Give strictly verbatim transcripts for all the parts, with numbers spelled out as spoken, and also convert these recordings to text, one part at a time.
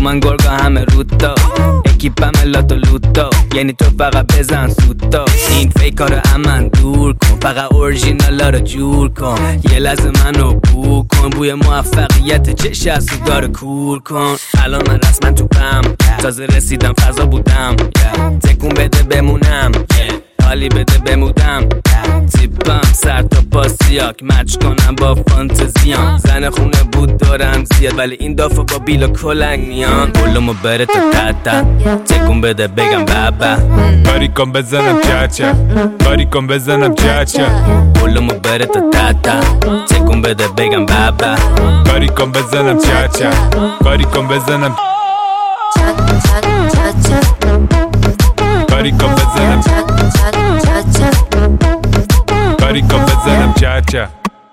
من گرگا همه روتا اکیپم لاتو لوتا یعنی تو فقط بزن سوتا این فیکارو امن دور کن فقط اورژینالا رو جور کن یه لحظه منو بو کن بوی موفقیت چش از تو داره کور کن الان من رسما تو پم تازه رسیدم فضا بودم تکون بده بمونم حالی بده بمودم تیپم سر تا پاسیاک مچ کنم با فانتزیام زن خونه بود دارم زیاد ولی این دافا با بیلا کلنگ میان بلومو بره تا تتا تکون بده بگم بابا باری کن بزنم چاچا باری کن بزنم چاچا بلومو بره تا تتا تکون بده بگم بابا باری کن بزنم چاچا باری کن بزنم باری کن بزنم باری کن بزنم چاچا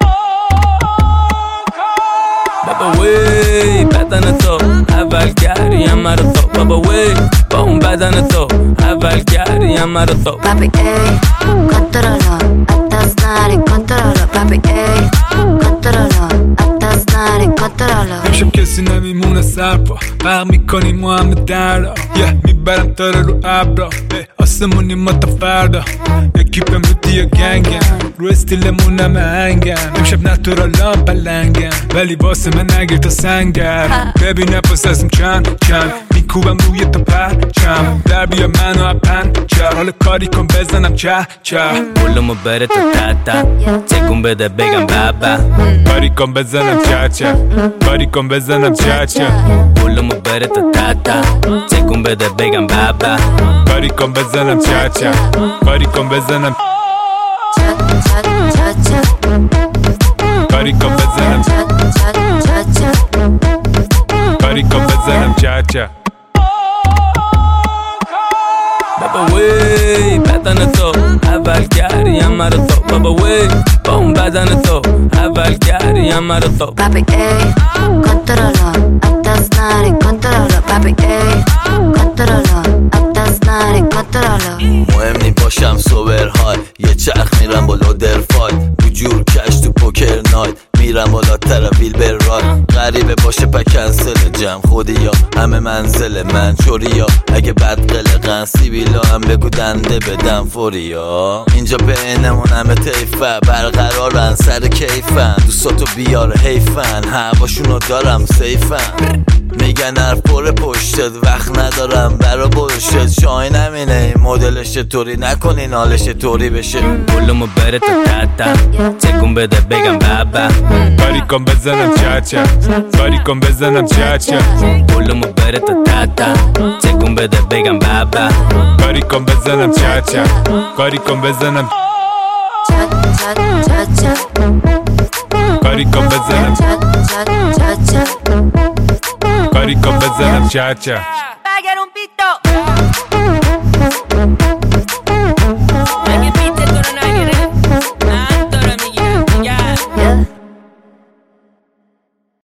بابا وی بدن تو اول کردیم مرا تو بابا وی با اون بدن تو اول کردیم مرا تو Papi ey, controlo, hasta snare, controlo Papi ey, controlo, hasta snare, controlo امشب کسی نمیمونه سرپا برق میکنیم ما همه دردا یه میبرم تاره رو ابرا آسمونی ما تا فردا اکیپم رو دیا گنگم رو استیلمون همه هنگم امشب نتورالام پلنگم ولی واسه من نگیر تا سنگم ببینه پاس ازم چند چند میکوبم روی تا پرچم در بیا منو اپن چه حال کاری کن بزنم چه چه بلومو بره تا تتا تکون بده بگم بابا باری کن بزنم چه چه باری کن بزنم چه چه بلومو بره تا تتا تکون بده بگم بابا باری کن بزنم چه چه باری کن بزنم باری کن بزنم باری کن بزنم چه چه بابا وی بدن تو اول کردیم مرا تو بابا وی با اون بدن تو اول کردیم مرا تو Papi ey, controlo, hasta snare, controlo Papi ey, controlo, hasta snare, controlo مهم نی باشم سوبر های یه چرخ میرم بالا درفای بجور کش تو پوکر نایت میرم بالا ترویل بر رای غریبه باشه پا کنسل جمع خودی یا همه منزل من چوری یا اگه بد قلقن سیبیلا هم بگو دنده بدم فوری یا اینجا بینمون همه تیفه برقرارن سر کیفن دوستاتو بیار حیفن هواشونو دارم سیفن میگن حرف پر پشتت وقت ندارم برا بلشت شاین همینه مدلش طوری نکنین حالش طوری بشه بلومو بره تا تتا تکون بده بگم بابا باری کن بزنم چه چه باری کن بزنم چه چه بلومو بره تا تتا تکون بده بگم بابا باری کن بزنم چه چه باری کن بزنم باری کن بزنم باری کن بزنم چه چه